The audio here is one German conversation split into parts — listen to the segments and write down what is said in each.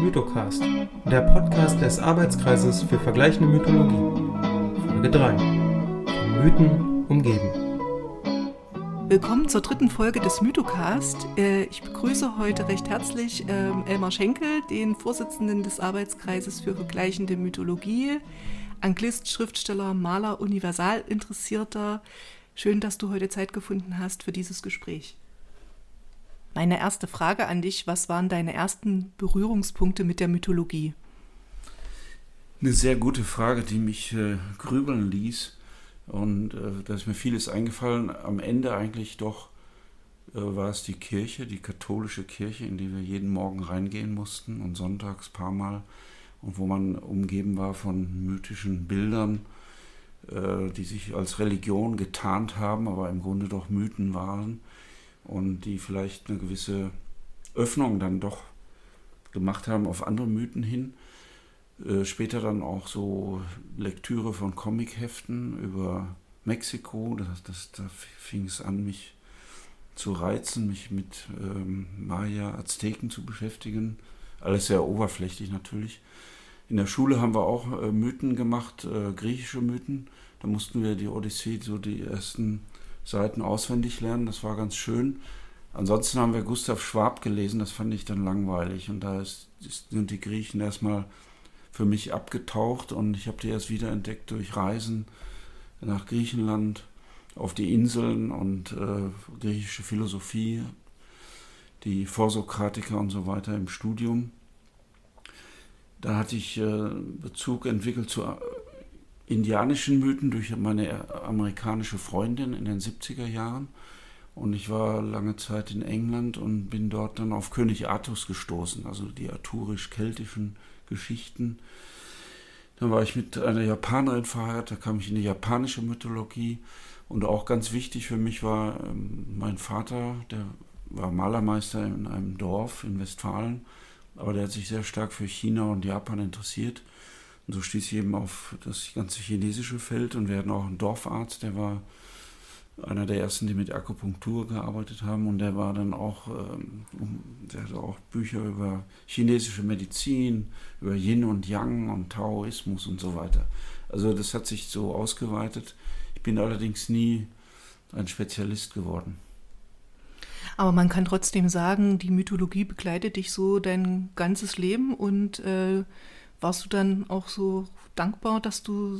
Mythocast, der Podcast des Arbeitskreises für vergleichende Mythologie. Folge 3. Von Mythen umgeben. Willkommen zur dritten Folge des Mythocast. Ich begrüße heute recht herzlich Elmar Schenkel, den Vorsitzenden des Arbeitskreises für vergleichende Mythologie, Anglist, Schriftsteller, Maler, Universalinteressierter. Schön, dass du heute Zeit gefunden hast für dieses Gespräch. Meine erste Frage an dich: Was waren deine ersten Berührungspunkte mit der Mythologie? Eine sehr gute Frage, die mich grübeln ließ. Und da ist mir vieles eingefallen. Am Ende eigentlich doch war es die Kirche, die katholische Kirche, in die wir jeden Morgen reingehen mussten und sonntags ein paar Mal. Und wo man umgeben war von mythischen Bildern, die sich als Religion getarnt haben, aber im Grunde doch Mythen waren. Und die vielleicht eine gewisse Öffnung dann doch gemacht haben auf andere Mythen hin. Später dann auch so Lektüre von Comicheften über Mexiko. Da fing es an, mich zu reizen, mich mit Maya, Azteken zu beschäftigen. Alles sehr oberflächlich natürlich. In der Schule haben wir auch Mythen gemacht, griechische Mythen. Da mussten wir die Odyssee, so die ersten Seiten auswendig lernen. Das war ganz schön. Ansonsten haben wir Gustav Schwab gelesen. Das fand ich dann langweilig. Und da sind die Griechen erstmal für mich abgetaucht. Und ich habe die erst wiederentdeckt durch Reisen nach Griechenland, auf die Inseln und griechische Philosophie, die Vorsokratiker und so weiter im Studium. Da hatte ich Bezug entwickelt zu indianischen Mythen durch meine amerikanische Freundin in den 70er Jahren. Und ich war lange Zeit in England und bin dort dann auf König Artus gestoßen, also die arthurisch-keltischen Geschichten. Dann war ich mit einer Japanerin verheiratet, da kam ich in die japanische Mythologie. Und auch ganz wichtig für mich war mein Vater, der war Malermeister in einem Dorf in Westfalen. Aber der hat sich sehr stark für China und Japan interessiert. Und so stieß ich eben auf das ganze chinesische Feld. Und wir hatten auch einen Dorfarzt, der war einer der ersten, die mit Akupunktur gearbeitet haben. Und der war dann auch, der hatte auch Bücher über chinesische Medizin, über Yin und Yang und Taoismus und so weiter. Also das hat sich so ausgeweitet. Ich bin allerdings nie ein Spezialist geworden. Aber man kann trotzdem sagen, die Mythologie begleitet dich so dein ganzes Leben. Und warst du dann auch so dankbar, dass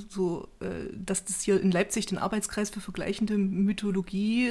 das hier in Leipzig den Arbeitskreis für vergleichende Mythologie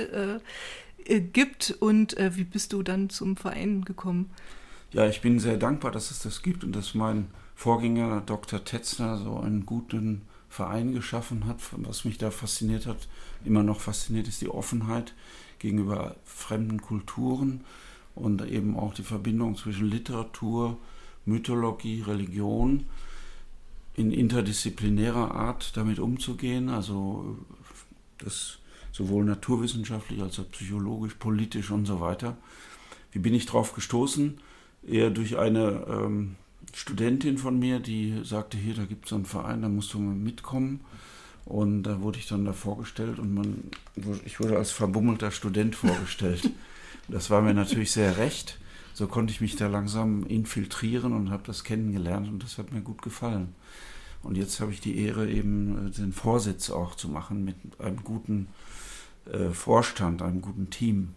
gibt? Und wie bist du dann zum Verein gekommen? Ja, ich bin sehr dankbar, dass es das gibt und dass mein Vorgänger Dr. Tetzner so einen guten Verein geschaffen hat. Was mich da fasziniert hat, immer noch fasziniert, ist die Offenheit gegenüber fremden Kulturen und eben auch die Verbindung zwischen Literatur, Mythologie, Religion in interdisziplinärer Art damit umzugehen, also das sowohl naturwissenschaftlich als auch psychologisch, politisch und so weiter. Wie bin ich drauf gestoßen? Eher durch eine Studentin von mir, die sagte, hier, da gibt es so einen Verein, da musst du mal mitkommen. Und da wurde ich dann da vorgestellt und ich wurde als verbummelter Student vorgestellt. Das war mir natürlich sehr recht. So konnte ich mich da langsam infiltrieren und habe das kennengelernt und das hat mir gut gefallen. Und jetzt habe ich die Ehre, eben den Vorsitz auch zu machen mit einem guten Vorstand, einem guten Team.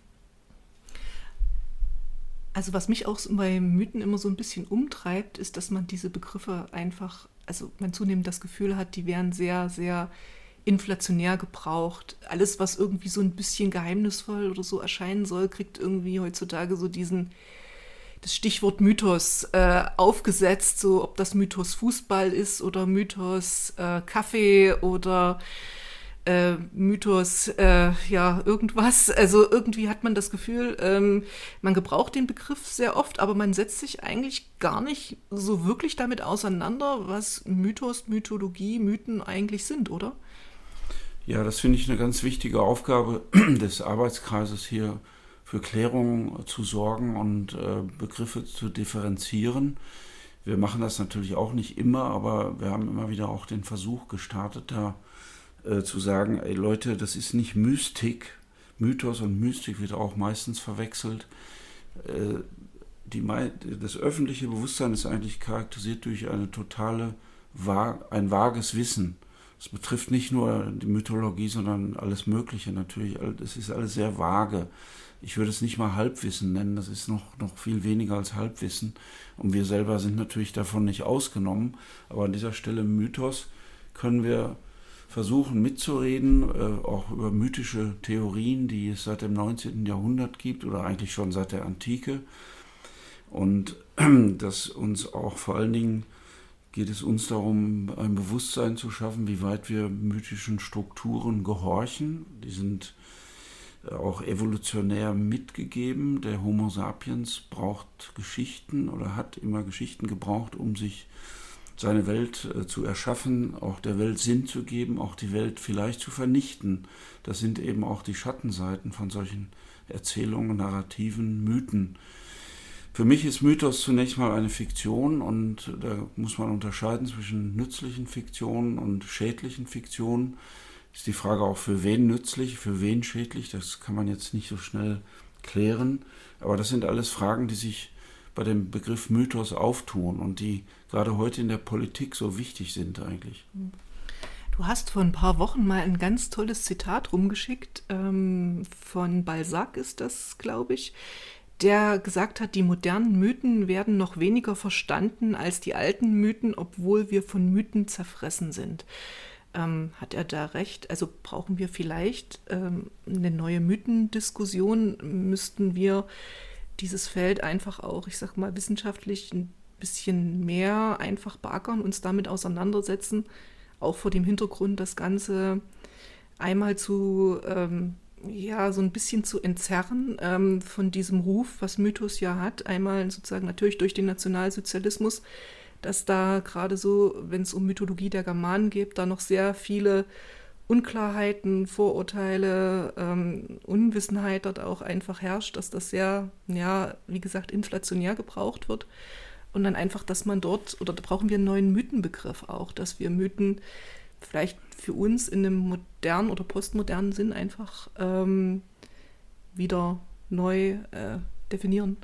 Also was mich auch bei Mythen immer so ein bisschen umtreibt, ist, dass man diese Begriffe einfach, also man zunehmend das Gefühl hat, die werden sehr, sehr inflationär gebraucht. Alles, was irgendwie so ein bisschen geheimnisvoll oder so erscheinen soll, kriegt irgendwie heutzutage so das Stichwort Mythos aufgesetzt, so ob das Mythos Fußball ist oder Mythos Kaffee oder Mythos, irgendwas. Also irgendwie hat man das Gefühl, man gebraucht den Begriff sehr oft, aber man setzt sich eigentlich gar nicht so wirklich damit auseinander, was Mythos, Mythologie, Mythen eigentlich sind, oder? Ja, das finde ich eine ganz wichtige Aufgabe des Arbeitskreises hier, für Klärung zu sorgen und Begriffe zu differenzieren. Wir machen das natürlich auch nicht immer, aber wir haben immer wieder auch den Versuch gestartet, da zu sagen, ey Leute, das ist nicht Mystik. Mythos und Mystik wird auch meistens verwechselt. das öffentliche Bewusstsein ist eigentlich charakterisiert durch ein vages Wissen. Das betrifft nicht nur die Mythologie, sondern alles Mögliche natürlich. Das ist alles sehr vage. Ich würde es nicht mal Halbwissen nennen, das ist noch viel weniger als Halbwissen. Und wir selber sind natürlich davon nicht ausgenommen. Aber an dieser Stelle Mythos können wir versuchen mitzureden, auch über mythische Theorien, die es seit dem 19. Jahrhundert gibt oder eigentlich schon seit der Antike. Und dass uns auch vor allen Dingen geht es uns darum, ein Bewusstsein zu schaffen, wie weit wir mythischen Strukturen gehorchen. Die sind auch evolutionär mitgegeben. Der Homo sapiens braucht Geschichten oder hat immer Geschichten gebraucht, um sich seine Welt zu erschaffen, auch der Welt Sinn zu geben, auch die Welt vielleicht zu vernichten. Das sind eben auch die Schattenseiten von solchen Erzählungen, Narrativen, Mythen. Für mich ist Mythos zunächst mal eine Fiktion und da muss man unterscheiden zwischen nützlichen Fiktionen und schädlichen Fiktionen. Ist die Frage auch, für wen nützlich, für wen schädlich, das kann man jetzt nicht so schnell klären. Aber das sind alles Fragen, die sich bei dem Begriff Mythos auftun und die gerade heute in der Politik so wichtig sind eigentlich. Du hast vor ein paar Wochen mal ein ganz tolles Zitat rumgeschickt, von Balzac ist das, glaube ich, der gesagt hat, die modernen Mythen werden noch weniger verstanden als die alten Mythen, obwohl wir von Mythen zerfressen sind. Hat er da recht? Also brauchen wir vielleicht eine neue Mythendiskussion? Müssten wir dieses Feld einfach auch, ich sag mal, wissenschaftlich ein bisschen mehr einfach beackern, uns damit auseinandersetzen, auch vor dem Hintergrund, das Ganze einmal zu so ein bisschen zu entzerren von diesem Ruf, was Mythos ja hat, einmal sozusagen natürlich durch den Nationalsozialismus, dass da gerade so, wenn es um Mythologie der Germanen geht, da noch sehr viele Unklarheiten, Vorurteile, Unwissenheit dort auch einfach herrscht, dass das sehr, wie gesagt, inflationär gebraucht wird. Und dann einfach, dass man dort, oder da brauchen wir einen neuen Mythenbegriff auch, dass wir Mythen vielleicht für uns in einem modernen oder postmodernen Sinn einfach wieder neu definieren.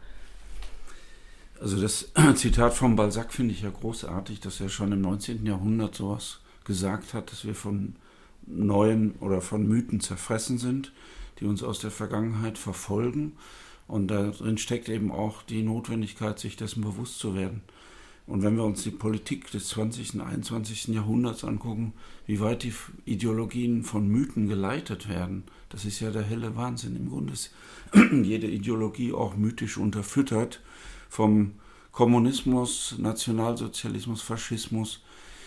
Also das Zitat von Balzac finde ich ja großartig, dass er schon im 19. Jahrhundert sowas gesagt hat, dass wir von neuen oder von Mythen zerfressen sind, die uns aus der Vergangenheit verfolgen. Und darin steckt eben auch die Notwendigkeit, sich dessen bewusst zu werden. Und wenn wir uns die Politik des 20. und 21. Jahrhunderts angucken, wie weit die Ideologien von Mythen geleitet werden, das ist ja der helle Wahnsinn. Im Grunde ist jede Ideologie auch mythisch unterfüttert, vom Kommunismus, Nationalsozialismus, Faschismus.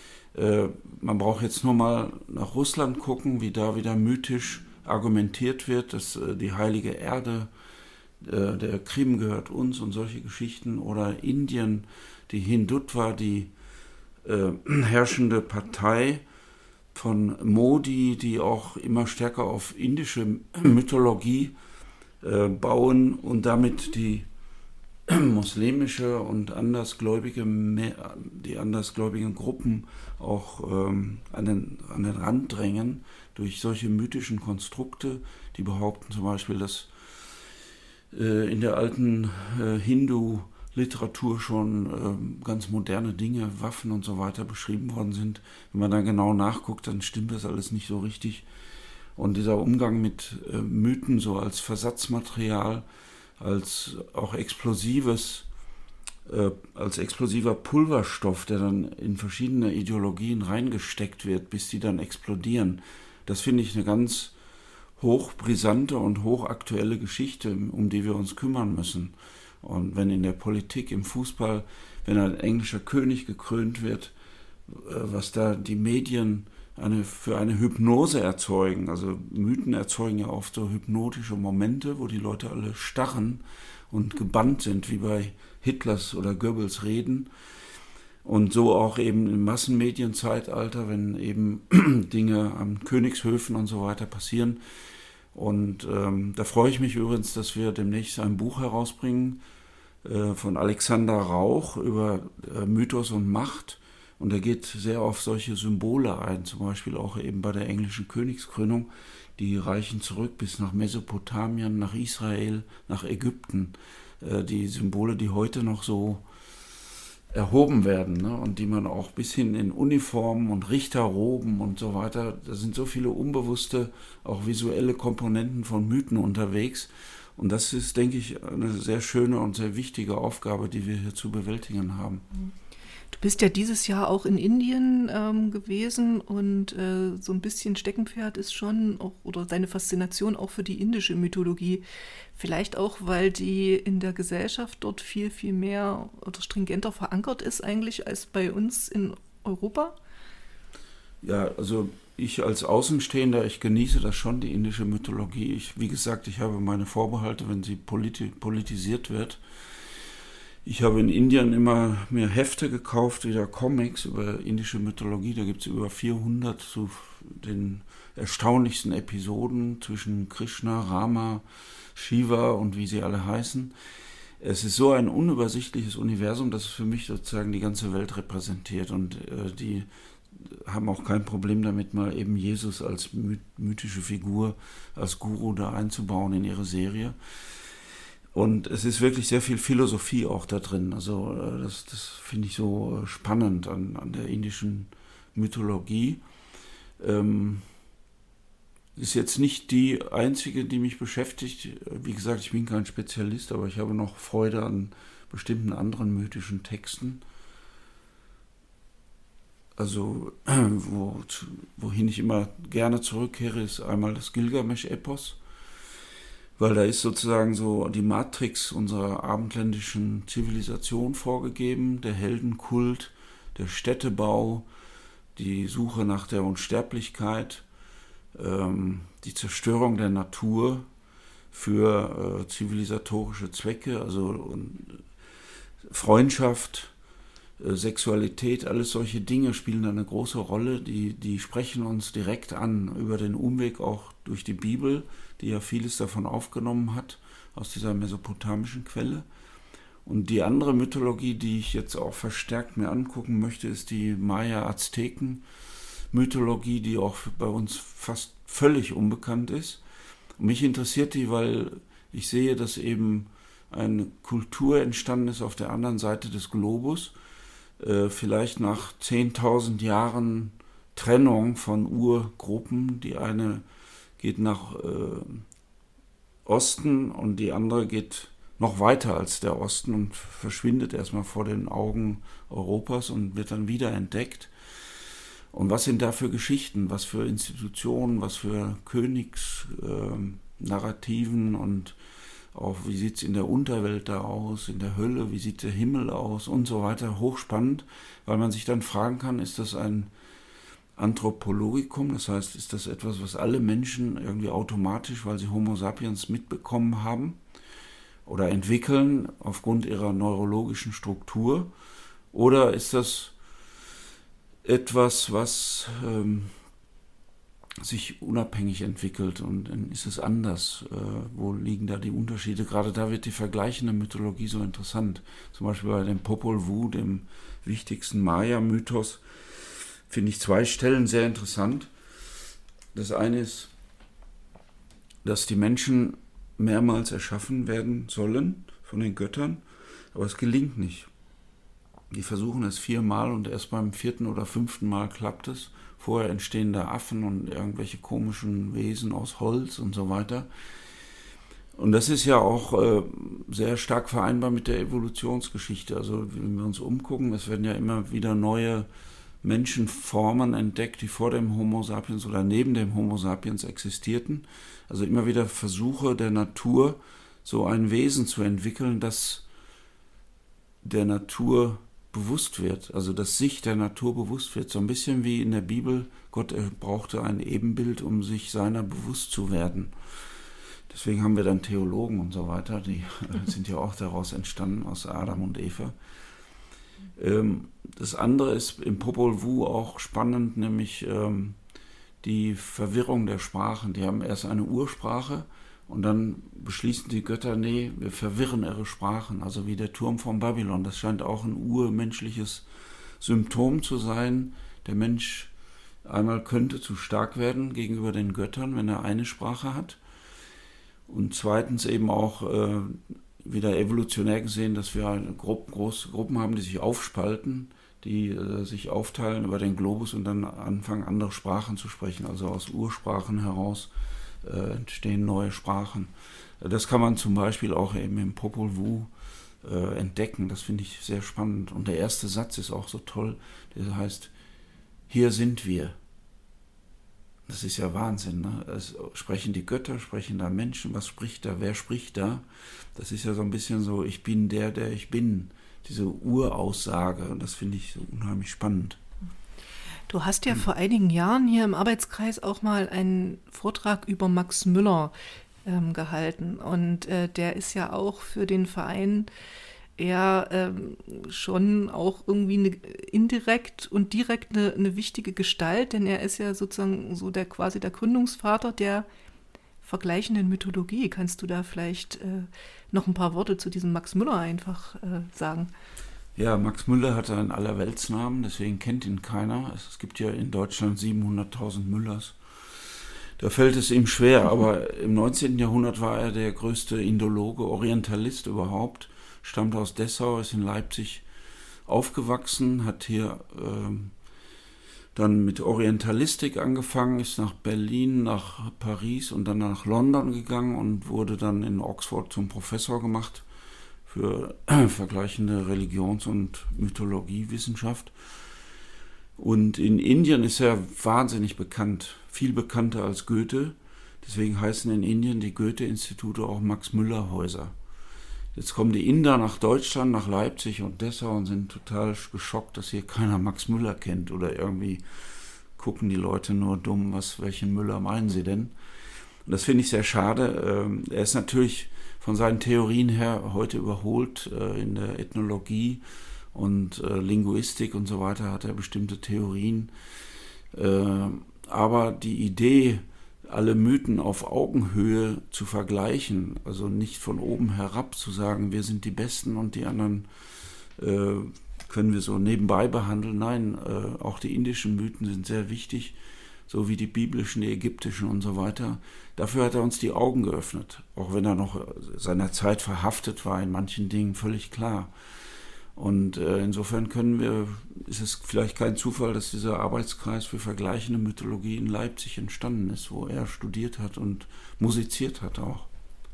Man braucht jetzt nur mal nach Russland gucken, wie da wieder mythisch argumentiert wird, dass die heilige Erde, der Krim gehört uns und solche Geschichten. Oder Indien, die Hindutva, die herrschende Partei von Modi, die auch immer stärker auf indische Mythologie bauen und damit die muslimische und die andersgläubigen Gruppen auch an den Rand drängen durch solche mythischen Konstrukte, die behaupten zum Beispiel, dass in der alten Hindu-Literatur schon ganz moderne Dinge, Waffen und so weiter beschrieben worden sind. Wenn man dann genau nachguckt, dann stimmt das alles nicht so richtig. Und dieser Umgang mit Mythen so als Versatzmaterial, als auch explosiver Pulverstoff, der dann in verschiedene Ideologien reingesteckt wird, bis die dann explodieren. Das finde ich eine ganz hochbrisante und hochaktuelle Geschichte, um die wir uns kümmern müssen. Und wenn in der Politik, im Fußball, wenn ein englischer König gekrönt wird, was da die Medien für eine Hypnose erzeugen. Also Mythen erzeugen ja oft so hypnotische Momente, wo die Leute alle starren und gebannt sind, wie bei Hitlers oder Goebbels Reden. Und so auch eben im Massenmedienzeitalter, wenn eben Dinge an Königshöfen und so weiter passieren. Und da freue ich mich übrigens, dass wir demnächst ein Buch herausbringen von Alexander Rauch über Mythos und Macht. Und er geht sehr auf solche Symbole ein, zum Beispiel auch eben bei der englischen Königskrönung. Die reichen zurück bis nach Mesopotamien, nach Israel, nach Ägypten. die Symbole, die heute noch so erhoben werden, ne? Und die man auch bis hin in Uniformen und Richterroben und so weiter, da sind so viele unbewusste, auch visuelle Komponenten von Mythen unterwegs. Und das ist, denke ich, eine sehr schöne und sehr wichtige Aufgabe, die wir hier zu bewältigen haben. Du bist ja dieses Jahr auch in Indien gewesen und so ein bisschen Steckenpferd ist schon, auch, oder deine Faszination auch für die indische Mythologie. Vielleicht auch, weil die in der Gesellschaft dort viel, viel mehr oder stringenter verankert ist eigentlich als bei uns in Europa. Ja, also ich als Außenstehender, ich genieße das schon, die indische Mythologie. Wie gesagt, ich habe meine Vorbehalte, wenn sie politisiert wird. Ich habe in Indien immer mir Hefte gekauft, wieder Comics über indische Mythologie. Da gibt es über 400 zu den erstaunlichsten Episoden zwischen Krishna, Rama, Shiva und wie sie alle heißen. Es ist so ein unübersichtliches Universum, das für mich sozusagen die ganze Welt repräsentiert. Und die haben auch kein Problem damit, mal eben Jesus als mythische Figur, als Guru da einzubauen in ihre Serie. Und es ist wirklich sehr viel Philosophie auch da drin. Also das finde ich so spannend an der indischen Mythologie. Ist jetzt nicht die einzige, die mich beschäftigt. Wie gesagt, ich bin kein Spezialist, aber ich habe noch Freude an bestimmten anderen mythischen Texten. Also wohin ich immer gerne zurückkehre, ist einmal das Gilgamesch-Epos, weil da ist sozusagen so die Matrix unserer abendländischen Zivilisation vorgegeben, der Heldenkult, der Städtebau, die Suche nach der Unsterblichkeit, die Zerstörung der Natur für zivilisatorische Zwecke, also Freundschaft, Sexualität, alles solche Dinge spielen da eine große Rolle, die sprechen uns direkt an, über den Umweg auch durch die Bibel, die ja vieles davon aufgenommen hat, aus dieser mesopotamischen Quelle. Und die andere Mythologie, die ich jetzt auch verstärkt mir angucken möchte, ist die Maya-Azteken-Mythologie, die auch bei uns fast völlig unbekannt ist. Und mich interessiert die, weil ich sehe, dass eben eine Kultur entstanden ist auf der anderen Seite des Globus, vielleicht nach 10.000 Jahren Trennung von Urgruppen. Die eine geht nach Osten und die andere geht noch weiter als der Osten und verschwindet erstmal vor den Augen Europas und wird dann wieder entdeckt. Und was sind da für Geschichten, was für Institutionen, was für Königsnarrativen und auch wie sieht es in der Unterwelt da aus, in der Hölle, wie sieht der Himmel aus und so weiter. Hochspannend, weil man sich dann fragen kann, ist das ein Anthropologikum, das heißt, ist das etwas, was alle Menschen irgendwie automatisch, weil sie Homo sapiens mitbekommen haben oder entwickeln aufgrund ihrer neurologischen Struktur, oder ist das etwas, was sich unabhängig entwickelt und dann ist es anders. Wo liegen da die Unterschiede? Gerade da wird die vergleichende Mythologie so interessant. Zum Beispiel bei dem Popol Vuh, dem wichtigsten Maya-Mythos, finde ich 2 Stellen sehr interessant. Das eine ist, dass die Menschen mehrmals erschaffen werden sollen von den Göttern, aber es gelingt nicht. Die versuchen es 4-mal und erst beim 4. oder 5. Mal klappt es. Vorher entstehen da Affen und irgendwelche komischen Wesen aus Holz und so weiter. Und das ist ja auch sehr stark vereinbar mit der Evolutionsgeschichte. Also wenn wir uns umgucken, es werden ja immer wieder neue Menschenformen entdeckt, die vor dem Homo sapiens oder neben dem Homo sapiens existierten. Also immer wieder Versuche der Natur, so ein Wesen zu entwickeln, das der Natur bewusst wird, also dass sich der Natur bewusst wird. So ein bisschen wie in der Bibel, Gott brauchte ein Ebenbild, um sich seiner bewusst zu werden. Deswegen haben wir dann Theologen und so weiter, die sind ja auch daraus entstanden, aus Adam und Eva. Das andere ist im Popol Vuh auch spannend, nämlich die Verwirrung der Sprachen. Die haben erst eine Ursprache und dann beschließen die Götter, nee, wir verwirren ihre Sprachen, also wie der Turm von Babylon. Das scheint auch ein urmenschliches Symptom zu sein. Der Mensch einmal könnte zu stark werden gegenüber den Göttern, wenn er eine Sprache hat. Und zweitens eben auch wieder evolutionär gesehen, dass wir große Gruppen haben, die sich aufspalten, die sich aufteilen über den Globus und dann anfangen, andere Sprachen zu sprechen. Also aus Ursprachen heraus entstehen neue Sprachen. Das kann man zum Beispiel auch eben im Popol Vuh entdecken. Das finde ich sehr spannend. Und der erste Satz ist auch so toll. Der heißt, hier sind wir. Das ist ja Wahnsinn. Ne? Es sprechen die Götter, sprechen da Menschen. Was spricht da? Wer spricht da? Das ist ja so ein bisschen so, ich bin der ich bin. Diese Uraussage. Und das finde ich so unheimlich spannend. Du hast ja vor einigen Jahren hier im Arbeitskreis auch mal einen Vortrag über Max Müller gehalten. Und der ist ja auch für den Verein eher schon auch irgendwie indirekt und direkt eine wichtige Gestalt, denn er ist ja sozusagen so quasi der Gründungsvater der vergleichenden Mythologie. Kannst du da vielleicht noch ein paar Worte zu diesem Max Müller einfach sagen? Ja, Max Müller hatte einen Allerweltsnamen, deswegen kennt ihn keiner. Es gibt ja in Deutschland 700.000 Müllers. Da fällt es ihm schwer, aber im 19. Jahrhundert war er der größte Indologe, Orientalist überhaupt, stammt aus Dessau, ist in Leipzig aufgewachsen, hat hier dann mit Orientalistik angefangen, ist nach Berlin, nach Paris und dann nach London gegangen und wurde dann in Oxford zum Professor gemacht für vergleichende Religions- und Mythologiewissenschaft. Und in Indien ist er wahnsinnig bekannt, viel bekannter als Goethe. Deswegen heißen in Indien die Goethe-Institute auch Max-Müller-Häuser. Jetzt kommen die Inder nach Deutschland, nach Leipzig und Dessau und sind total geschockt, dass hier keiner Max Müller kennt. Oder irgendwie gucken die Leute nur dumm, welchen Müller meinen sie denn? Und das finde ich sehr schade. Er ist natürlich von seinen Theorien her heute überholt. In der Ethnologie und Linguistik und so weiter hat er bestimmte Theorien. Aber die Idee, alle Mythen auf Augenhöhe zu vergleichen, also nicht von oben herab zu sagen, wir sind die Besten und die anderen können wir so nebenbei behandeln. Nein, auch die indischen Mythen sind sehr wichtig, so wie die biblischen, die ägyptischen und so weiter. Dafür hat er uns die Augen geöffnet, auch wenn er noch seiner Zeit verhaftet war in manchen Dingen, völlig klar. Und insofern ist es vielleicht kein Zufall, dass dieser Arbeitskreis für vergleichende Mythologie in Leipzig entstanden ist, wo er studiert hat und musiziert hat auch.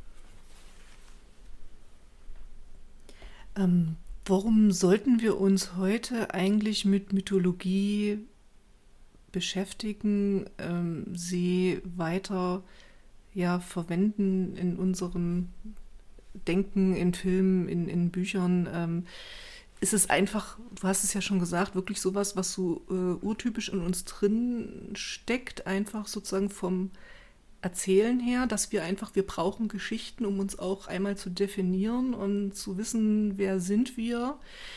Warum sollten wir uns heute eigentlich mit Mythologie beschäftigen, sie weiter verwenden in unserem Denken, in Filmen, in Büchern? Ist es einfach, du hast es ja schon gesagt, wirklich sowas, was so urtypisch in uns drin steckt, einfach sozusagen vom Erzählen her, dass wir brauchen Geschichten, um uns auch einmal zu definieren und zu wissen, wer sind wir?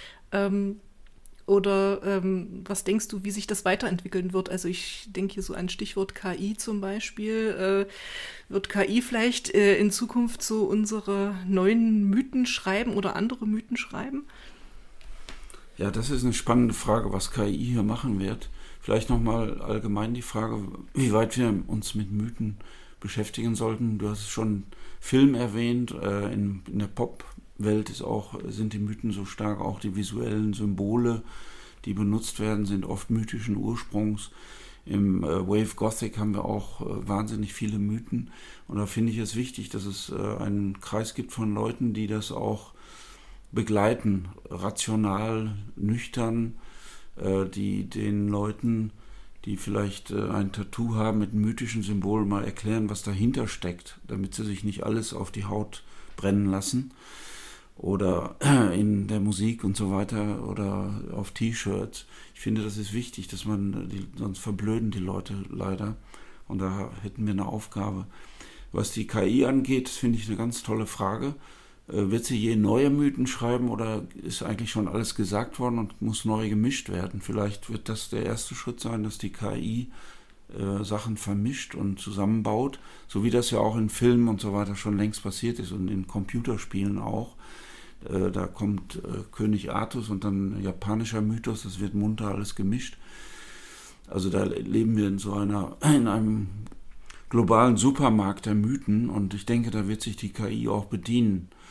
Oder was denkst du, wie sich das weiterentwickeln wird? Also ich denke hier so an Stichwort KI zum Beispiel. Wird KI vielleicht in Zukunft so unsere neuen Mythen schreiben oder andere Mythen schreiben? Ja, das ist eine spannende Frage, was KI hier machen wird. Vielleicht nochmal allgemein die Frage, wie weit wir uns mit Mythen beschäftigen sollten. Du hast schon Film erwähnt, in der Pop-Welt sind die Mythen so stark, auch die visuellen Symbole, die benutzt werden, sind oft mythischen Ursprungs. Im Wave Gothic haben wir auch wahnsinnig viele Mythen und da finde ich es wichtig, dass es einen Kreis gibt von Leuten, die das auch begleiten, rational, nüchtern, die den Leuten, die vielleicht ein Tattoo haben mit mythischen Symbolen, mal erklären, was dahinter steckt, damit sie sich nicht alles auf die Haut brennen lassen oder in der Musik und so weiter oder auf T-Shirts. Ich finde, das ist wichtig, dass sonst verblöden die Leute leider und da hätten wir eine Aufgabe. Was die KI angeht, finde ich eine ganz tolle Frage. Wird sie je neue Mythen schreiben oder ist eigentlich schon alles gesagt worden und muss neu gemischt werden? Vielleicht wird das der erste Schritt sein, dass die KI Sachen vermischt und zusammenbaut, so wie das ja auch in Filmen und so weiter schon längst passiert ist und in Computerspielen auch. Da kommt König Artus und dann japanischer Mythos, das wird munter alles gemischt. Also da leben wir in einem globalen Supermarkt der Mythen und ich denke, da wird sich die KI auch bedienen.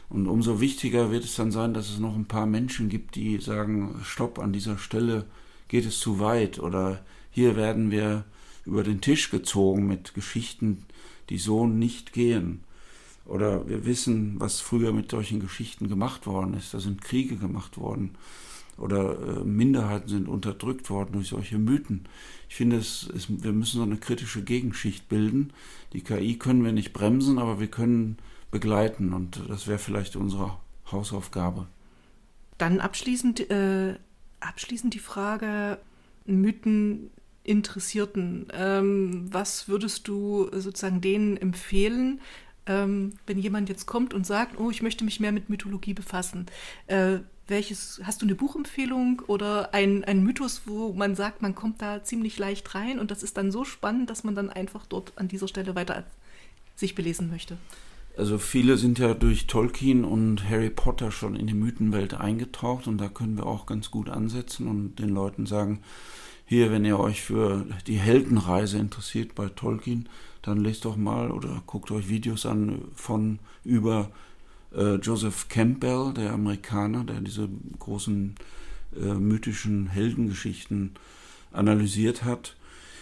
Und umso wichtiger wird es dann sein, dass es noch ein paar Menschen gibt, die sagen, stopp, an dieser Stelle geht es zu weit oder hier werden wir über den Tisch gezogen mit Geschichten, die so nicht gehen. Oder wir wissen, was früher mit solchen Geschichten gemacht worden ist. Da sind Kriege gemacht worden oder Minderheiten sind unterdrückt worden durch solche Mythen. Ich finde, wir müssen so eine kritische Gegenschicht bilden. Die KI können wir nicht bremsen, aber wir können begleiten und das wäre vielleicht unsere Hausaufgabe. Dann abschließend die Frage, Mytheninteressierten, was würdest du sozusagen denen empfehlen, wenn jemand jetzt kommt und sagt, oh, ich möchte mich mehr mit Mythologie befassen? Hast du eine Buchempfehlung oder ein Mythos, wo man sagt, man kommt da ziemlich leicht rein und das ist dann so spannend, dass man dann einfach dort an dieser Stelle weiter sich belesen möchte? Also viele sind ja durch Tolkien und Harry Potter schon in die Mythenwelt eingetaucht und da können wir auch ganz gut ansetzen und den Leuten sagen, hier, wenn ihr euch für die Heldenreise interessiert bei Tolkien, dann lest doch mal oder guckt euch Videos an über Joseph Campbell, der Amerikaner, der diese großen mythischen Heldengeschichten analysiert hat.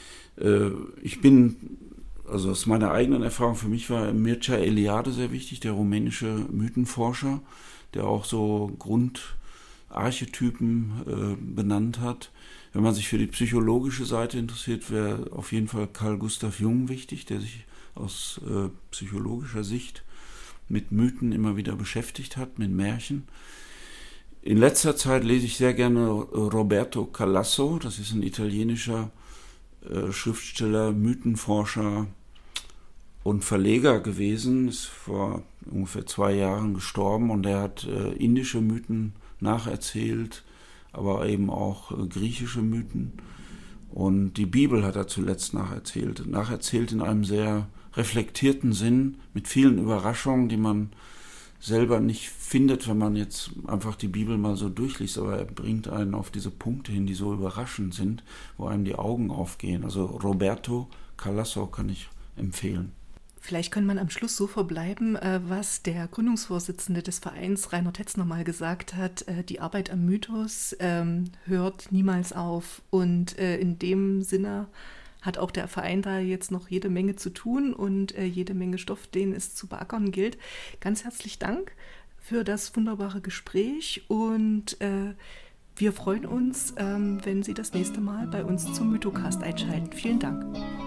Also aus meiner eigenen Erfahrung, für mich war Mircea Eliade sehr wichtig, der rumänische Mythenforscher, der auch so Grundarchetypen benannt hat. Wenn man sich für die psychologische Seite interessiert, wäre auf jeden Fall Carl Gustav Jung wichtig, der sich aus psychologischer Sicht mit Mythen immer wieder beschäftigt hat, mit Märchen. In letzter Zeit lese ich sehr gerne Roberto Calasso, das ist ein italienischer Schriftsteller, Mythenforscher und Verleger gewesen, ist vor ungefähr 2 Jahren gestorben und er hat indische Mythen nacherzählt, aber eben auch griechische Mythen und die Bibel hat er zuletzt nacherzählt in einem sehr reflektierten Sinn, mit vielen Überraschungen, die man selber nicht findet, wenn man jetzt einfach die Bibel mal so durchliest, aber er bringt einen auf diese Punkte hin, die so überraschend sind, wo einem die Augen aufgehen. Also Roberto Calasso kann ich empfehlen. Vielleicht kann man am Schluss so verbleiben, was der Gründungsvorsitzende des Vereins, Rainer Tetzner, mal gesagt hat, die Arbeit am Mythos hört niemals auf und in dem Sinne hat auch der Verein da jetzt noch jede Menge zu tun und jede Menge Stoff, den es zu beackern gilt. Ganz herzlichen Dank für das wunderbare Gespräch und wir freuen uns, wenn Sie das nächste Mal bei uns zum Mythocast einschalten. Vielen Dank.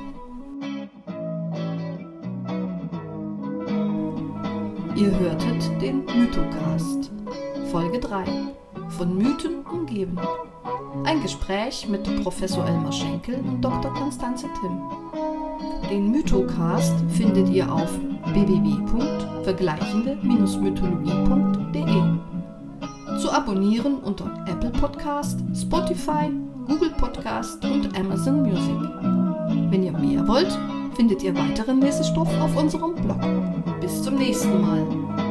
Ihr hörtet den Mythocast, Folge 3, von Mythen umgeben. Ein Gespräch mit Professor Elmar Schenkel und Dr. Constanze Timm. Den Mythocast findet ihr auf www.vergleichende-mythologie.de. Zu abonnieren unter Apple Podcast, Spotify, Google Podcast und Amazon Music. Wenn ihr mehr wollt, findet ihr weiteren Lesestoff auf unserem Blog. Bis zum nächsten Mal.